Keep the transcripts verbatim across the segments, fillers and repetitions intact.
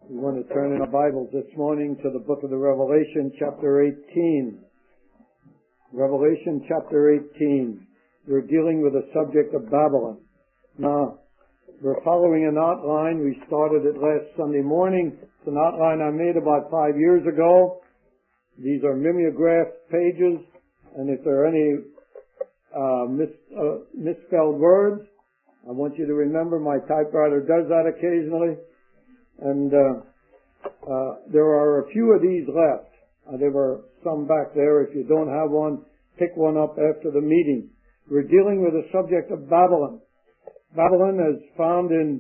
We want to turn in our Bibles this morning to the book of the Revelation, chapter eighteen. Revelation, chapter eighteen. We're dealing with the subject of Babylon. Now, we're following an outline. We started it last Sunday morning. It's an outline I made about five years ago. These are mimeographed pages, and if there are any uh, mis, uh, misspelled words, I want you to remember my typewriter does that occasionally. And uh, uh, there are a few of these left. Uh, there were some back there. If you don't have one, pick one up after the meeting. We're dealing with the subject of Babylon. Babylon is found in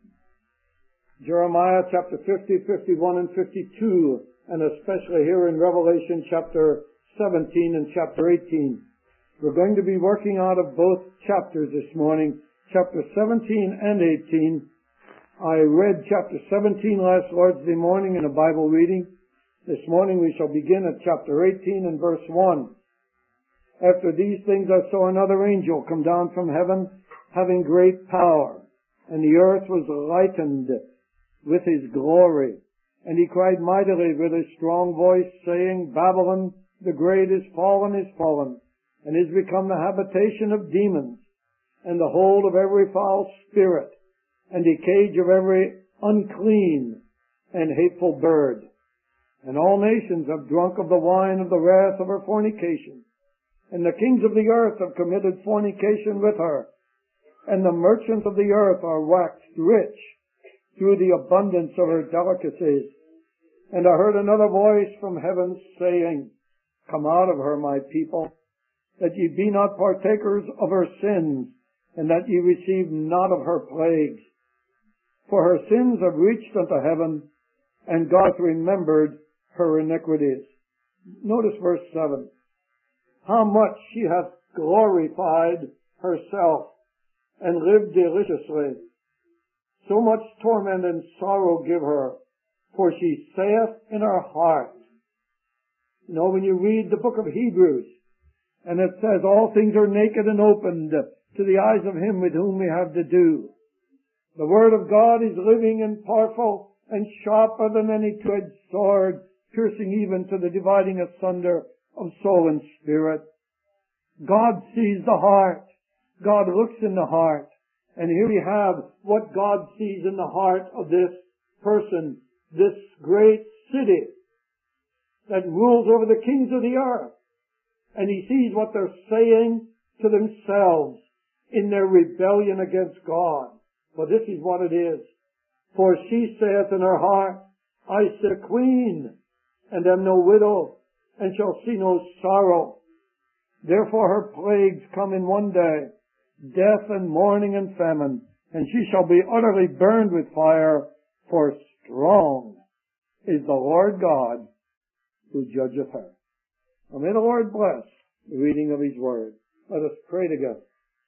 Jeremiah chapter fifty, fifty-one, and fifty-two, and especially here in Revelation chapter seventeen and chapter eighteen. We're going to be working out of both chapters this morning, chapter seventeen and eighteen. I read chapter seventeen last Lord's Day morning in a Bible reading. This morning we shall begin at chapter eighteen and verse one. After these things I saw another angel come down from heaven, having great power, and the earth was lightened with his glory. And he cried mightily with a strong voice, saying, Babylon the great is fallen, is fallen, and is become the habitation of demons, and the hold of every foul spirit, and the cage of every unclean and hateful bird. And all nations have drunk of the wine of the wrath of her fornication. And the kings of the earth have committed fornication with her. And the merchants of the earth are waxed rich through the abundance of her delicacies. And I heard another voice from heaven saying, Come out of her, my people, that ye be not partakers of her sins, and that ye receive not of her plagues. For her sins have reached unto heaven, and God hath remembered her iniquities. Notice verse seven. How much she hath glorified herself, and lived deliciously. So much torment and sorrow give her, for she saith in her heart. You know, when you read the book of Hebrews, and it says all things are naked and opened to the eyes of him with whom we have to do. The Word of God is living and powerful and sharper than any two-edged sword, piercing even to the dividing asunder of soul and spirit. God sees the heart. God looks in the heart. And here we have what God sees in the heart of this person, this great city that rules over the kings of the earth. And he sees what they're saying to themselves in their rebellion against God. For this is what it is. For she saith in her heart, I sit a queen, and am no widow, and shall see no sorrow. Therefore her plagues come in one day, death and mourning and famine, and she shall be utterly burned with fire, for strong is the Lord God who judgeth her. Now may the Lord bless the reading of his word. Let us pray together.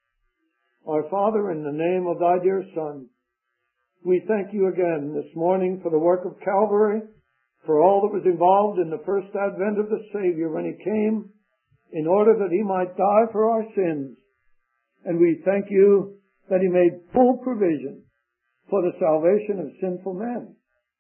Our Father, in the name of thy dear Son, we thank you again this morning for the work of Calvary, for all that was involved in the first advent of the Savior when he came in order that he might die for our sins. And we thank you that he made full provision for the salvation of sinful men.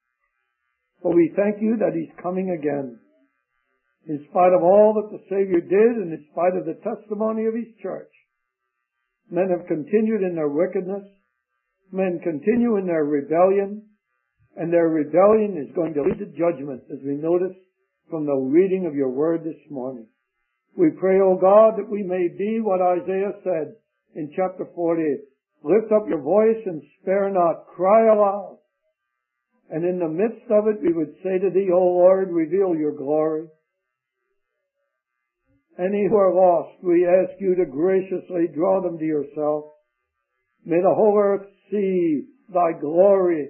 But we thank you that he's coming again. In spite of all that the Savior did, and in spite of the testimony of his church, men have continued in their wickedness. Men continue in their rebellion. And their rebellion is going to lead to judgment, as we notice from the reading of your word this morning. We pray, O God, that we may be what Isaiah said in chapter forty. Lift up your voice and spare not. Cry aloud. And in the midst of it, we would say to thee, O Lord, reveal your glory. Any who are lost, we ask you to graciously draw them to yourself. May the whole earth see thy glory,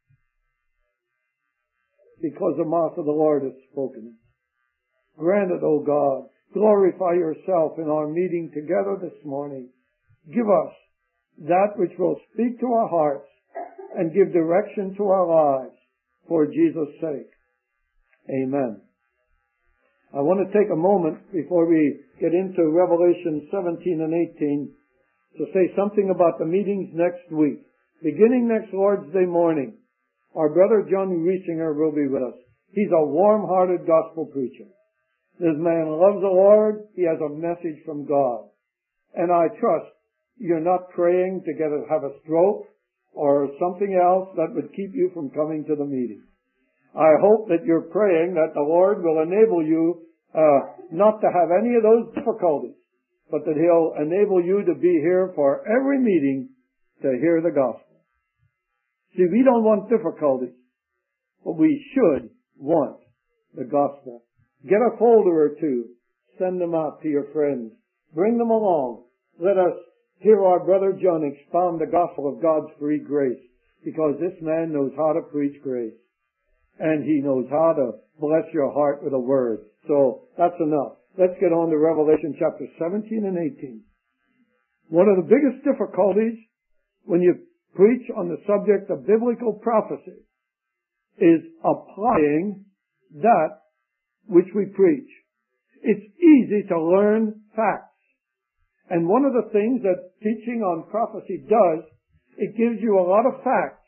because the mouth of the Lord has spoken. Grant it, O God. Glorify yourself in our meeting together this morning. Give us that which will speak to our hearts and give direction to our lives for Jesus' sake. Amen. I want to take a moment before we get into Revelation seventeen and eighteen to say something about the meetings next week. Beginning next Lord's Day morning, Our brother John Riesinger will be with us. He's a warm-hearted gospel preacher. This man loves the Lord. He has a message from God. And I trust you're not praying to get a, have a stroke or something else that would keep you from coming to the meeting. I hope that you're praying that the Lord will enable you uh, not to have any of those difficulties, but that He'll enable you to be here for every meeting to hear the gospel. See, we don't want difficulties, but we should want the gospel. Get a folder or two. Send them out to your friends. Bring them along. Let us hear our brother John expound the gospel of God's free grace, because this man knows how to preach grace. And he knows how to bless your heart with a word. So that's enough. Let's get on to Revelation chapter seventeen and eighteen. One of the biggest difficulties when you preach on the subject of biblical prophecy is applying that which we preach. It's easy to learn facts. And one of the things that teaching on prophecy does, it gives you a lot of facts.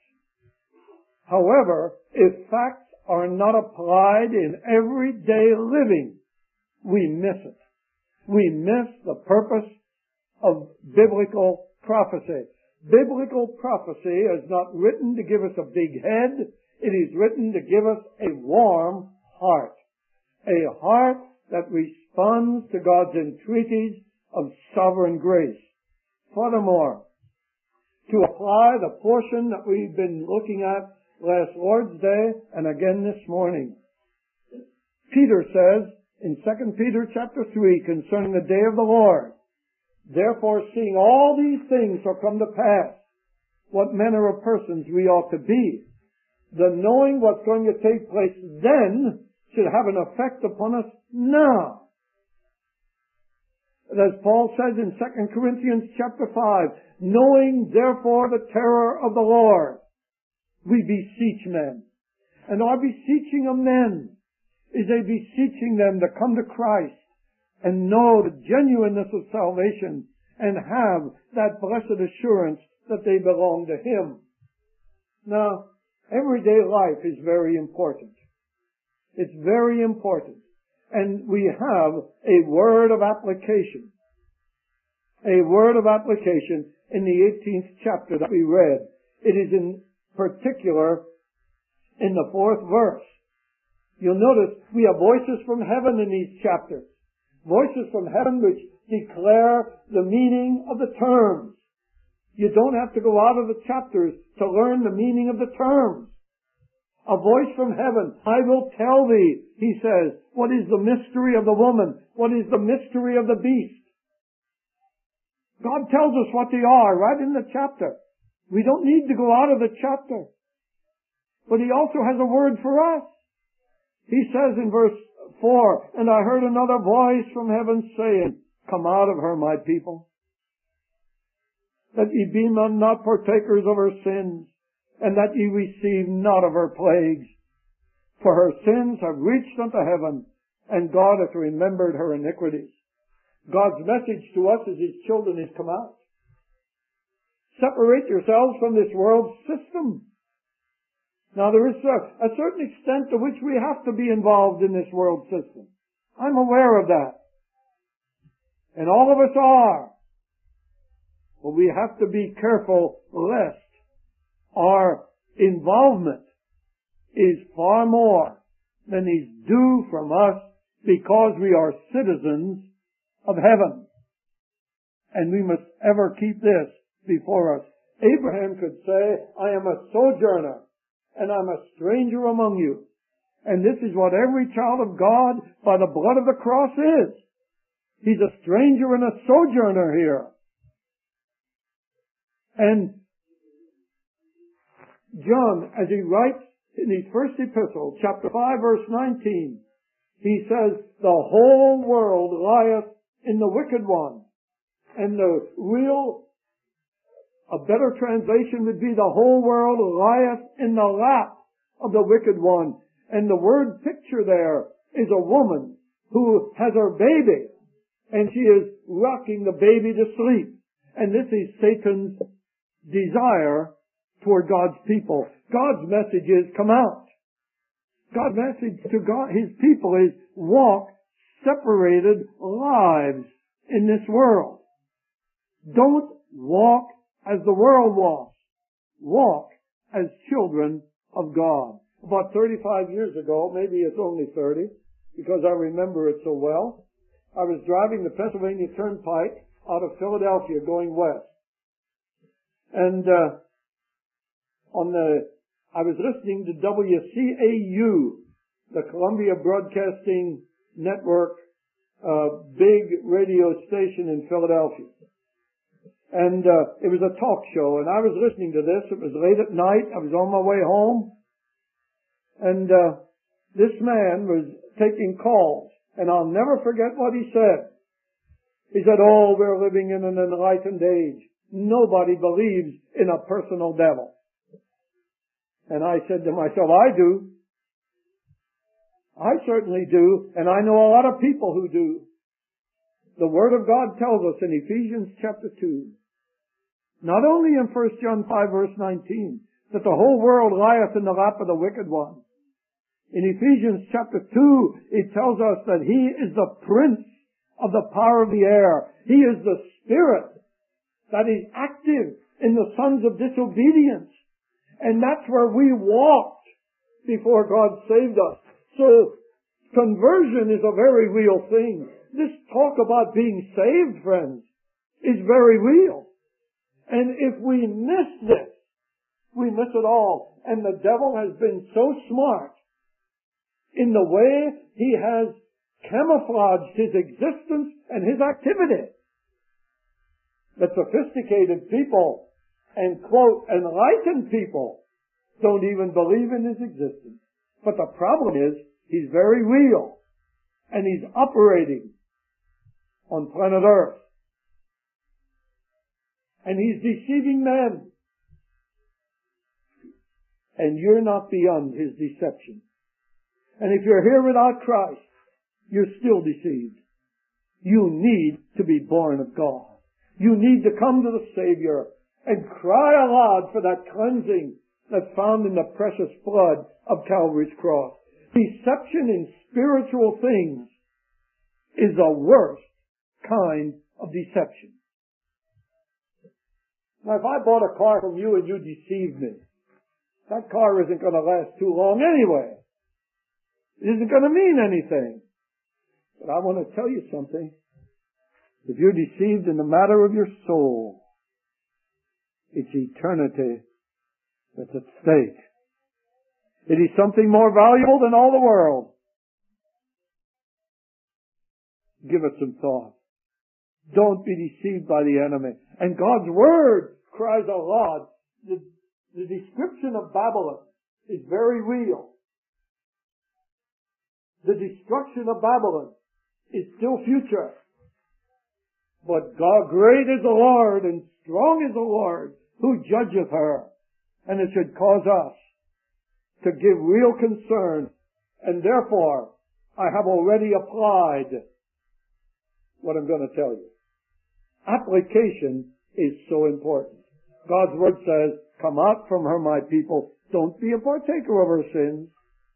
However, if facts are not applied in everyday living, we miss it. We miss the purpose of biblical prophecy. Biblical prophecy is not written to give us a big head. It is written to give us a warm heart. A heart that responds to God's entreaties of sovereign grace. Furthermore, to apply the portion that we've been looking at last Lord's Day and again this morning, Peter says in Second Peter chapter three concerning the day of the Lord, therefore, seeing all these things shall come to pass, what manner of persons we ought to be. The knowing what's going to take place then should have an effect upon us now. As Paul says in Second Corinthians chapter five, knowing therefore the terror of the Lord, we beseech men. And our beseeching of men is a beseeching them to come to Christ and know the genuineness of salvation and have that blessed assurance that they belong to Him. Now, everyday life is very important. It's very important. And we have a word of application. A word of application in the eighteenth chapter that we read. It is in particular in the fourth verse. You'll notice we have voices from heaven in these chapters. Voices from heaven which declare the meaning of the terms. You don't have to go out of the chapters to learn the meaning of the terms. A voice from heaven, I will tell thee, he says, what is the mystery of the woman? What is the mystery of the beast? God tells us what they are right in the chapter. We don't need to go out of the chapter. But He also has a word for us. He says in verse four, and I heard another voice from heaven saying, come out of her, my people, that ye be not partakers of her sins, and that ye receive not of her plagues. For her sins have reached unto heaven, and God hath remembered her iniquities. God's message to us as His children is come out. Separate yourselves from this world's system. Now there is a, a certain extent to which we have to be involved in this world system. I'm aware of that. And all of us are. But we have to be careful lest our involvement is far more than is due from us because we are citizens of heaven. And we must ever keep this before us. Abraham could say, I am a sojourner and I'm a stranger among you. And this is what every child of God by the blood of the cross is. He's a stranger and a sojourner here. And John, as he writes in his first epistle, chapter five, verse nineteen, he says, the whole world lieth in the wicked one. And the real, a better translation would be the whole world lieth in the lap of the wicked one. And the word picture there is a woman who has her baby, and she is rocking the baby to sleep. And this is Satan's desire toward God's people. God's message is, come out. God's message to God, His people is, walk separated lives in this world. Don't walk as the world walks. Walk as children of God. About thirty-five years ago, maybe it's only thirty, because I remember it so well, I was driving the Pennsylvania Turnpike out of Philadelphia going west. And uh, on the, I was listening to W C A U, the Columbia Broadcasting Network, uh, big radio station in Philadelphia. And uh, it was a talk show, and I was listening to this. It was late at night. I was on my way home. And uh, this man was taking calls, and I'll never forget what he said. He said, oh, we're living in an enlightened age. Nobody believes in a personal devil. And I said to myself, I do. I certainly do, and I know a lot of people who do. The Word of God tells us in Ephesians chapter two, not only in First John five verse nineteen, that the whole world lieth in the lap of the wicked one. In Ephesians chapter two, it tells us that He is the prince of the power of the air. He is the spirit that is active in the sons of disobedience. And that's where we walked before God saved us. So, conversion is a very real thing. This talk about being saved, friends, is very real. And if we miss this, we miss it all. And the devil has been so smart in the way he has camouflaged his existence and his activity that sophisticated people and, quote, enlightened people don't even believe in his existence. But the problem is, he's very real. And he's operating on planet Earth. And he's deceiving men. And you're not beyond his deception. And if you're here without Christ, you're still deceived. You need to be born of God. You need to come to the Savior and cry aloud for that cleansing that's found in the precious blood of Calvary's cross. Deception in spiritual things is the worst kind of deception. Now, if I bought a car from you and you deceived me, that car isn't going to last too long anyway. It isn't going to mean anything. But I want to tell you something. If you're deceived in the matter of your soul, it's eternity that's at stake. It is something more valuable than all the world. Give it some thought. Don't be deceived by the enemy. And God's Word cries aloud. The, the description of Babylon is very real. The destruction of Babylon is still future. But God, great is the Lord and strong is the Lord who judgeth her. And it should cause us to give real concern. And therefore, I have already applied what I'm going to tell you. Application is so important. God's Word says, come out from her, my people. Don't be a partaker of her sins.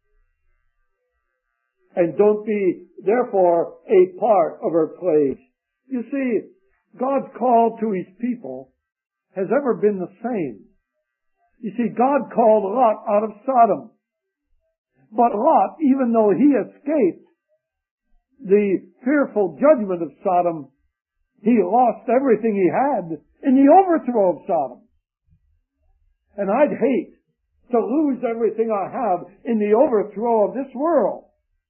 And don't be, therefore, a part of her plagues. You see, God's call to His people has ever been the same. You see, God called Lot out of Sodom. But Lot, even though he escaped the fearful judgment of Sodom, he lost everything he had in the overthrow of Sodom. And I'd hate to lose everything I have in the overthrow of this world,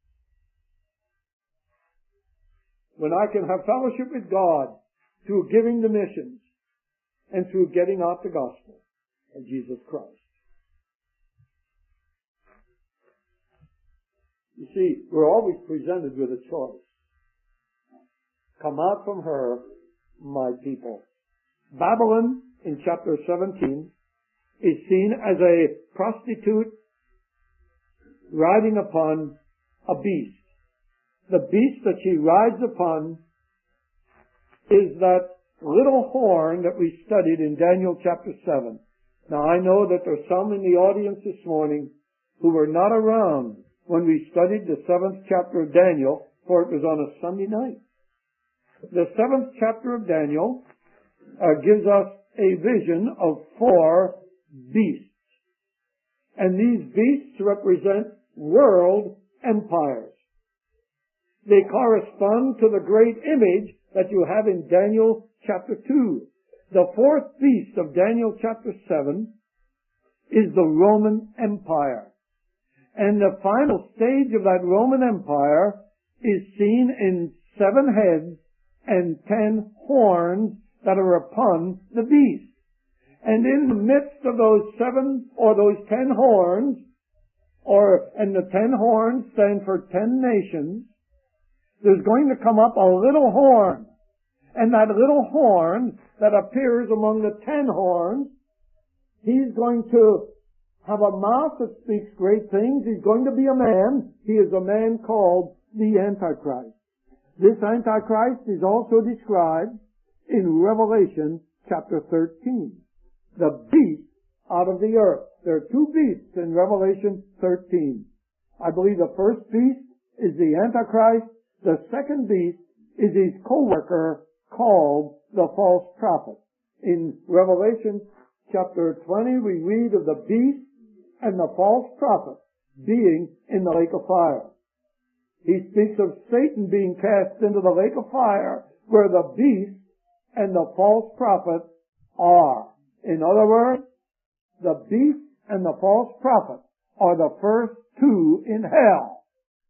when I can have fellowship with God through giving the missions and through getting out the gospel of Jesus Christ. You see, we're always presented with a choice. Come out from her, my people. Babylon, in chapter seventeen, is seen as a prostitute riding upon a beast. The beast that she rides upon is that little horn that we studied in Daniel chapter seven. Now I know that there's some in the audience this morning who were not around when we studied the seventh chapter of Daniel, for it was on a Sunday night. The seventh chapter of Daniel uh, gives us a vision of four beasts. And these beasts represent world empires. They correspond to the great image that you have in Daniel chapter two. The fourth beast of Daniel chapter seven is the Roman Empire. And the final stage of that Roman Empire is seen in seven heads and ten horns that are upon the beast. And in the midst of those seven or those ten horns, or and the ten horns stand for ten nations, there's going to come up a little horn. And that little horn that appears among the ten horns, he's going to have a mouth that speaks great things. He's going to be a man. He is a man called the Antichrist. This Antichrist is also described in Revelation chapter thirteen. The beast out of the earth. There are two beasts in Revelation thirteen. I believe the first beast is the Antichrist. The second beast is his co-worker called the false prophet. In Revelation chapter twenty, we read of the beast and the false prophet being in the lake of fire. He speaks of Satan being cast into the lake of fire where the beast and the false prophet are. In other words, the beast and the false prophet are the first two in hell.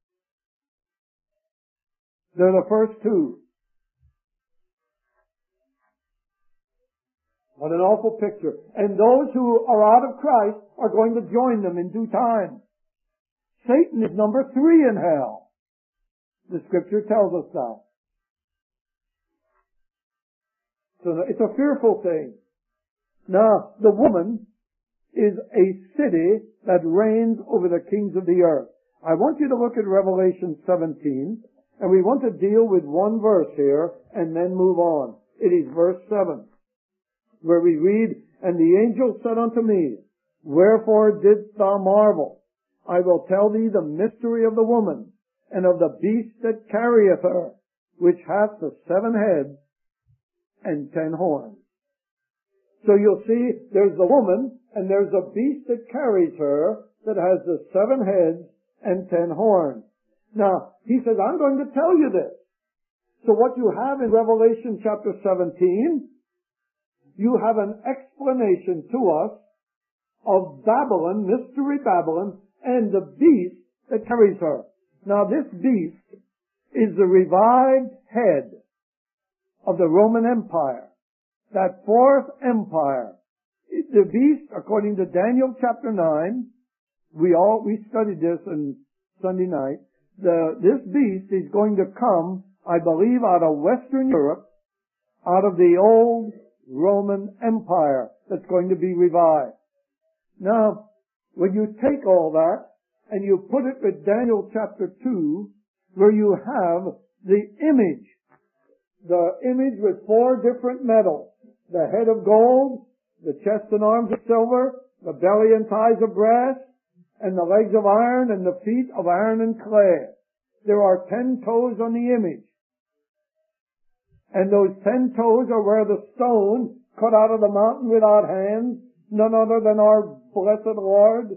They're the first two. What an awful picture. And those who are out of Christ are going to join them in due time. Satan is number three in hell. The scripture tells us that. So it's a fearful thing. Now, the woman is a city that reigns over the kings of the earth. I want you to look at Revelation seventeen, and we want to deal with one verse here and then move on. It is verse seven, where we read, "And the angel said unto me, Wherefore didst thou marvel? I will tell thee the mystery of the woman, and of the beast that carrieth her, which hath the seven heads and ten horns." So you'll see there's the woman, and there's a beast that carries her that has the seven heads and ten horns. Now, he says, I'm going to tell you this. So what you have in Revelation chapter seventeen, you have an explanation to us of Babylon, Mystery Babylon, and the beast that carries her. Now, this beast is the revived head of the Roman Empire. That fourth empire. The beast, according to Daniel chapter nine, we all, we studied this on Sunday night. The, this beast is going to come, I believe, out of Western Europe, out of the old Roman Empire that's going to be revived. Now, when you take all that and you put it with Daniel chapter two, where you have the image, the image with four different metals, the head of gold, the chest and arms of silver, the belly and thighs of brass, and the legs of iron, and the feet of iron and clay. There are ten toes on the image. And those ten toes are where the stone cut out of the mountain without hands, none other than our blessed Lord.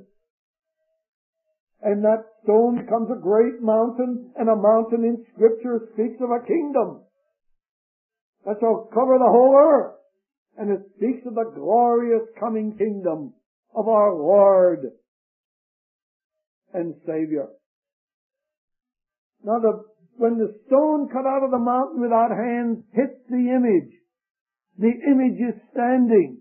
And that stone becomes a great mountain, and a mountain in Scripture speaks of a kingdom that shall cover the whole earth. And it speaks of the glorious coming kingdom of our Lord and Savior. Now, the, when the stone cut out of the mountain without hands hits the image, the image is standing.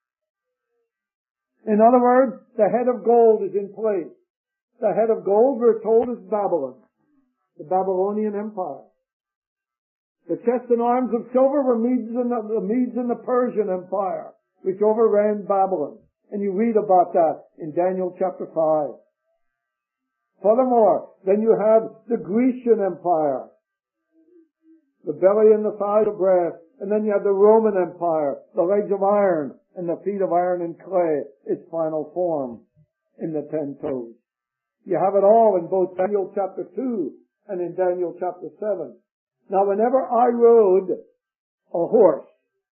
In other words, the head of gold is in place. The head of gold, we're told, is Babylon, the Babylonian Empire. The chest and arms of silver were Medes and the, the Medes and the Persian Empire, which overran Babylon. And you read about that in Daniel chapter five. Furthermore, then you have the Grecian Empire, the belly and the thighs of brass. And then you have the Roman Empire, the legs of iron, and the feet of iron and clay, its final form in the ten toes. You have it all in both Daniel chapter two and in Daniel chapter seven. Now, whenever I rode a horse,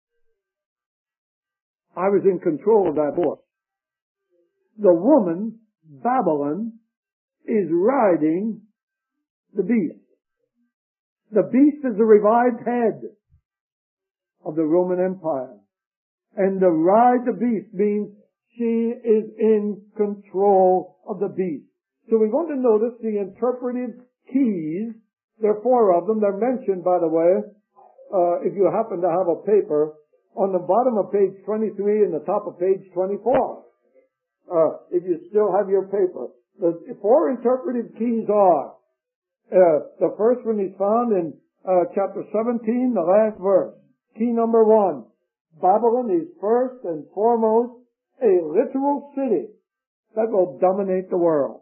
I was in control of that horse. The woman, Babylon, is riding the beast. The beast is the revived head of the Roman Empire. And to ride the beast means she is in control of the beast. So we want to notice the interpretive keys. There are four of them. They're mentioned, by the way, uh, if you happen to have a paper, on the bottom of page twenty-three and the top of page twenty-four. Uh, if you still have your paper. The four interpretive keys are, uh, the first one is found in uh, chapter seventeen, the last verse. Key number one. Babylon is first and foremost a literal city that will dominate the world.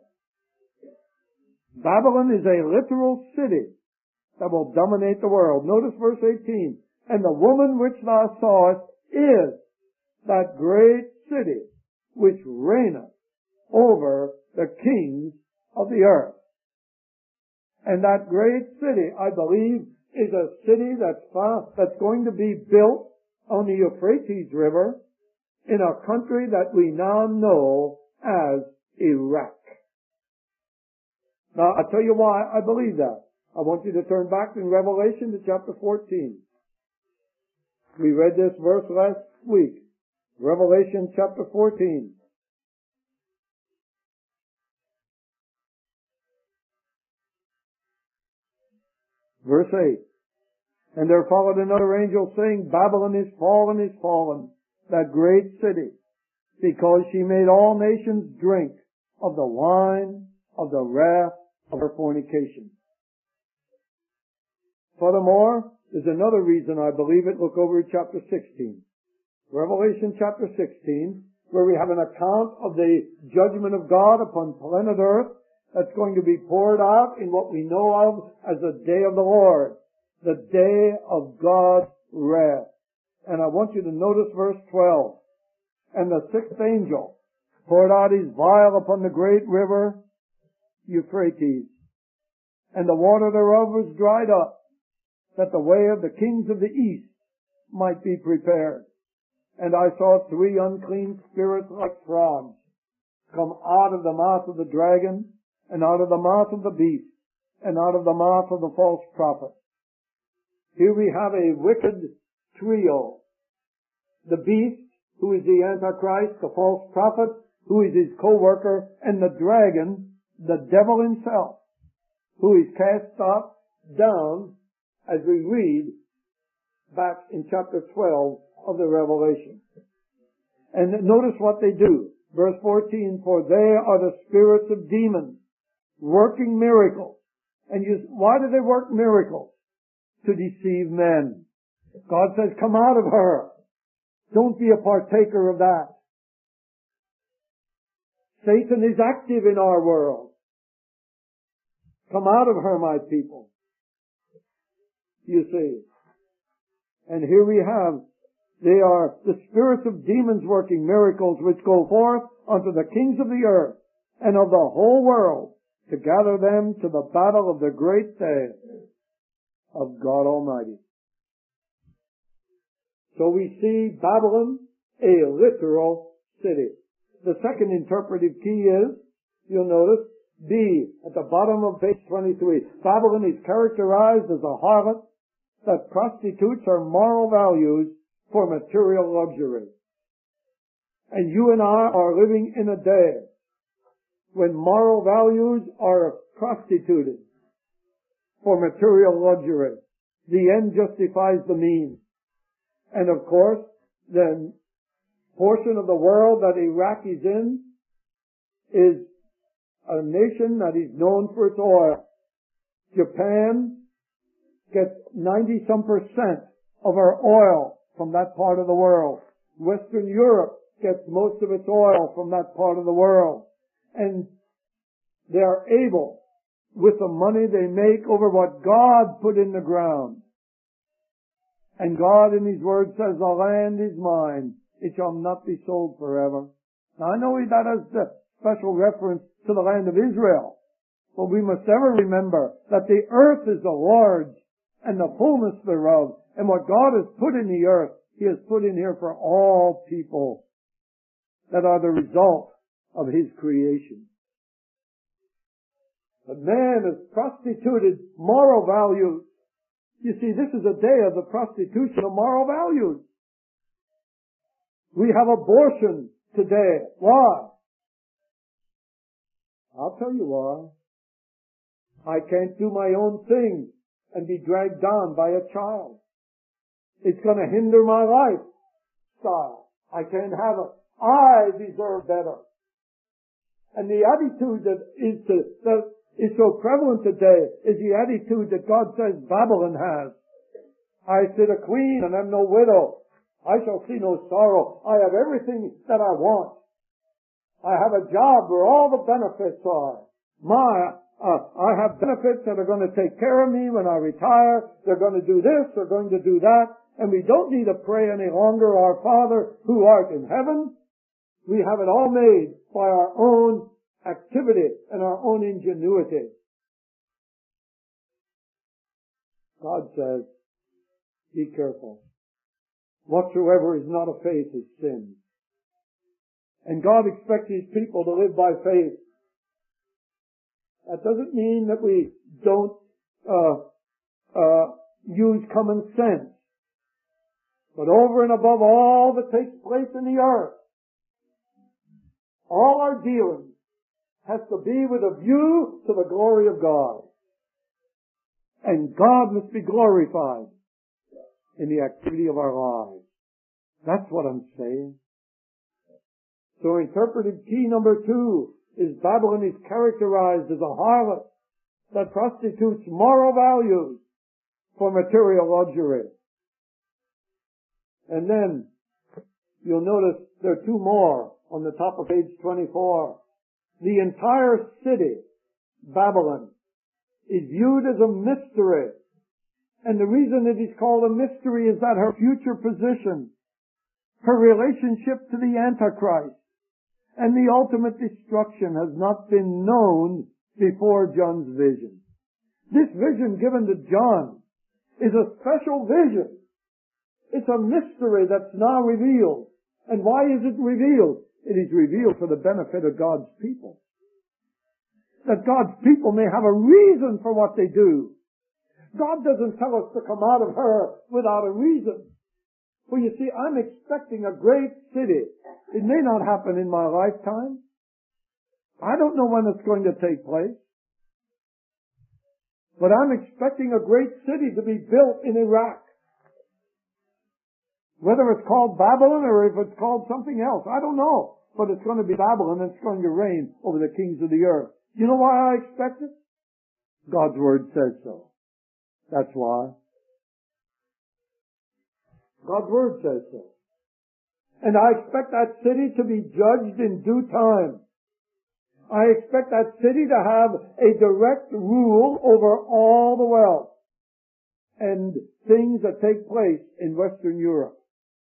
Babylon is a literal city that will dominate the world. Notice verse eighteen. And the woman which thou sawest is that great city which reigneth over the kings of the earth. And that great city, I believe, is a city that's, found, that's going to be built on the Euphrates River in a country that we now know as Iraq. Now, I'll tell you why I believe that. I want you to turn back in Revelation to chapter fourteen. We read this verse last week. Revelation chapter fourteen. Verse eight. And there followed another angel saying, Babylon is fallen, is fallen, that great city, because she made all nations drink of the wine of the wrath of her fornication. Furthermore, there's another reason I believe it. Look over at chapter sixteen. Revelation chapter sixteen, where we have an account of the judgment of God upon planet Earth that's going to be poured out in what we know of as the day of the Lord, the day of God's wrath. And I want you to notice verse twelve. And the sixth angel poured out his vial upon the great river Euphrates, and the water thereof was dried up, that the way of the kings of the east might be prepared. And I saw three unclean spirits like frogs come out of the mouth of the dragon, and out of the mouth of the beast, and out of the mouth of the false prophet. Here we have a wicked trio. The beast, who is the Antichrist, the false prophet, who is his co-worker, and the dragon, the devil himself, who is cast up, down, as we read back in chapter twelve of the Revelation. And notice what they do. Verse fourteen, for they are the spirits of demons, working miracles. And you, why do they work miracles? To deceive men. God says, come out of her. Don't be a partaker of that. Satan is active in our world. Come out of her, my people. You see. And here we have, they are the spirits of demons working miracles which go forth unto the kings of the earth and of the whole world to gather them to the battle of the great day of God Almighty. So we see Babylon, a literal city. The second interpretive key is, you'll notice, B, at the bottom of page twenty-three. Babylon is characterized as a harlot that prostitutes her moral values for material luxury. And you and I are living in a day when moral values are prostituted for material luxury. The end justifies the means. And of course, the portion of the world that Iraq is in is a nation that is known for its oil. Japan gets ninety some percent of our oil from that part of the world. Western Europe gets most of its oil from that part of the world. And they are able, with the money they make over what God put in the ground. And God in His Word says, the land is mine. it shall not be sold forever. Now I know that has the special reference to the land of Israel, but we must ever remember that the earth is the Lord's and the fullness thereof, and what God has put in the earth, He has put in here for all people that are the result of His creation. But man has prostituted moral values. You see, this is a day of the prostitution of moral values. We have abortion today. Why? I'll tell you why. I can't do my own thing and be dragged down by a child. It's going to hinder my lifestyle. I can't have it. I deserve better. And the attitude that is to, that is so prevalent today is the attitude that God says Babylon has. I sit a queen and am no widow. I shall see no sorrow. I have everything that I want. I have a job where all the benefits are. My, uh, I have benefits that are going to take care of me when I retire. They're going to do this. They're going to do that. And we don't need to pray any longer, Our Father who art in heaven. We have it all made by our own activity and our own ingenuity. God says, be careful. Whatsoever is not of faith is sin. And God expects His people to live by faith. That doesn't mean that we don't uh, uh, use common sense. But over and above all that takes place in the earth, all our dealings has to be with a view to the glory of God. And God must be glorified in the activity of our lives. That's what I'm saying. So interpretive key number two is Babylon is characterized as a harlot that prostitutes moral values for material luxury. And then you'll notice there are two more on the top of page twenty-four. The entire city, Babylon, is viewed as a mystery. And the reason it is called a mystery is that her future position, her relationship to the Antichrist, and the ultimate destruction has not been known before John's vision. This vision given to John is a special vision. It's a mystery that's now revealed. And why is it revealed? It is revealed for the benefit of God's people. That God's people may have a reason for what they do. God doesn't tell us to come out of her without a reason. Well, you see, I'm expecting a great city. It may not happen in my lifetime. I don't know when it's going to take place. But I'm expecting a great city to be built in Iraq. Whether it's called Babylon or if it's called something else, I don't know. But it's going to be Babylon and it's going to reign over the kings of the earth. You know why I expect it? God's Word says so. That's why. God's Word says so. And I expect that city to be judged in due time. I expect that city to have a direct rule over all the wealth and things that take place in Western Europe.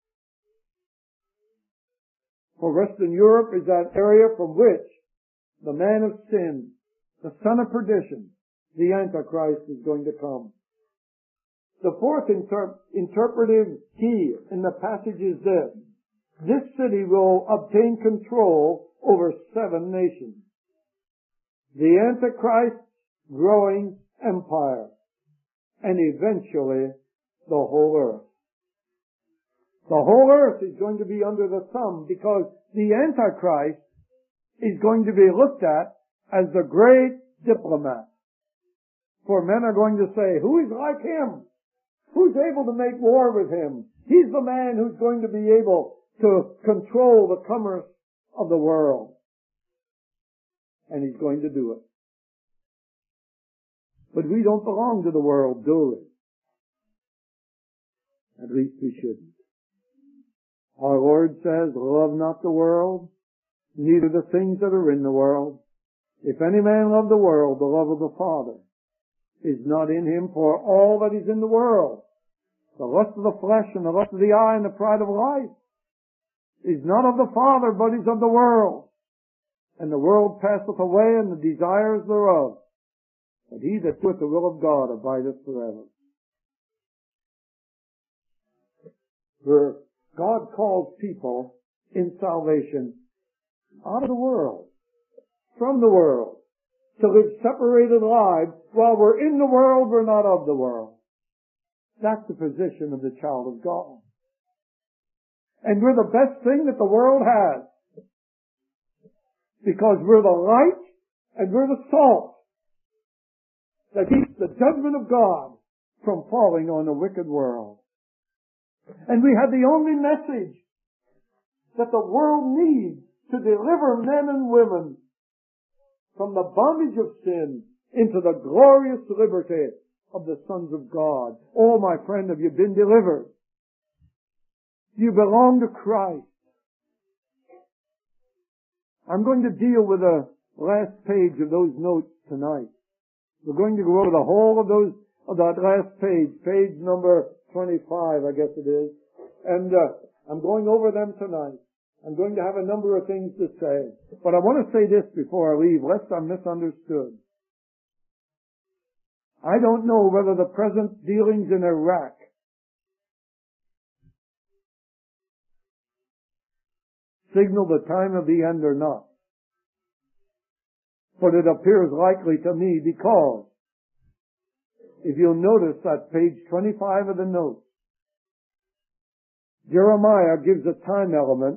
For Western Europe is that area from which the man of sin, the son of perdition, the Antichrist is going to come. The fourth inter- interpretive key in the passage is this. This city will obtain control over seven nations. The Antichrist's growing empire, and eventually the whole earth. The whole earth is going to be under the thumb because the Antichrist is going to be looked at as the great diplomat. For men are going to say, who is like him? Who's able to make war with him? He's the man who's going to be able to control the commerce of the world. And he's going to do it. But we don't belong to the world, do we? At least we shouldn't. Our Lord says, love not the world, neither the things that are in the world. If any man love the world, the love of the Father is not in him. For all that is in the world, the lust of the flesh and the lust of the eye and the pride of life, is not of the Father, but is of the world. And the world passeth away, and the desires thereof. But he that doeth the will of God abideth forever. Where God calls people in salvation out of the world, from the world, to live separated lives. While we're in the world, we're not of the world. That's the position of the child of God. And we're the best thing that the world has. Because we're the light and we're the salt that keeps the judgment of God from falling on the wicked world. And we have the only message that the world needs to deliver men and women from the bondage of sin into the glorious liberty of the sons of God. Oh, my friend, have you been delivered? You belong to Christ. I'm going to deal with the last page of those notes tonight. We're going to go over the whole of those, of that last page, page number twenty-five, I guess it is. And uh, I'm going over them tonight. I'm going to have a number of things to say. But I want to say this before I leave, lest I'm misunderstood. I don't know whether the present dealings in Iraq signal the time of the end or not. But it appears likely to me because if you'll notice that page twenty-five of the notes, Jeremiah gives a time element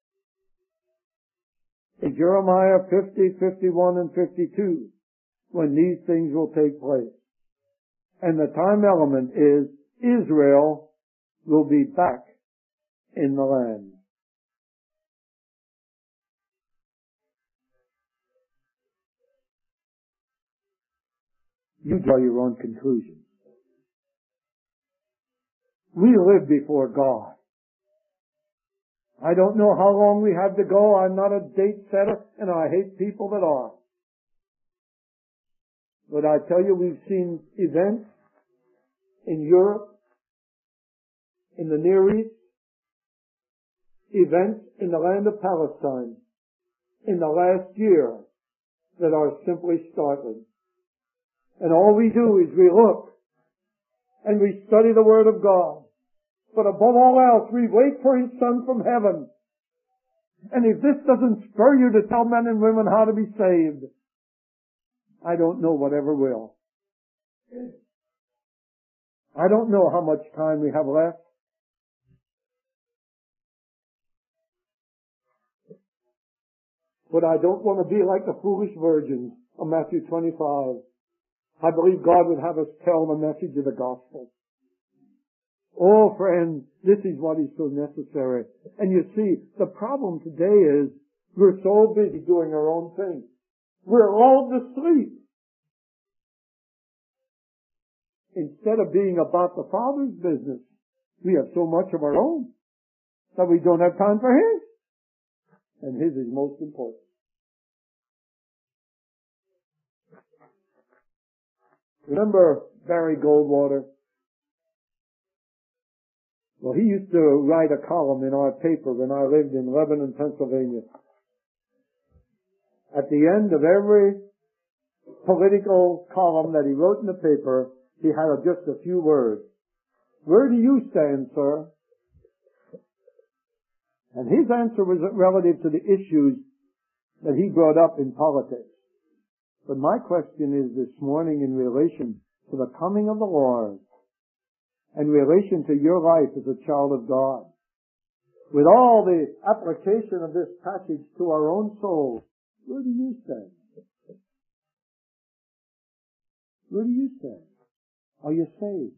in Jeremiah fifty, fifty-one, and fifty-two when these things will take place. And the time element is Israel will be back in the land. You draw your own conclusions. We live before God. I don't know how long we have to go. I'm not a date setter, and I hate people that are. But I tell you, we've seen events in Europe, in the Near East, events in the land of Palestine in the last year that are simply startling. And all we do is we look and we study the Word of God. But above all else, we wait for His Son from heaven. And if this doesn't spur you to tell men and women how to be saved, I don't know whatever will. I don't know how much time we have left. But I don't want to be like the foolish virgins of Matthew twenty-five. I believe God would have us tell the message of the gospel. Oh, friends, this is what is so necessary. And you see, the problem today is we're so busy doing our own thing. We're lulled to sleep. Instead of being about the Father's business, we have so much of our own that we don't have time for His. And His is most important. Remember Barry Goldwater? Well, he used to write a column in our paper when I lived in Lebanon, Pennsylvania. At the end of every political column that he wrote in the paper, he had just a few words. Where do you stand, sir? And his answer was relative to the issues that he brought up in politics. But my question is this morning in relation to the coming of the Lord, in relation to your life as a child of God. With all the application of this passage to our own souls, where do you stand? Where do you stand? Are you saved?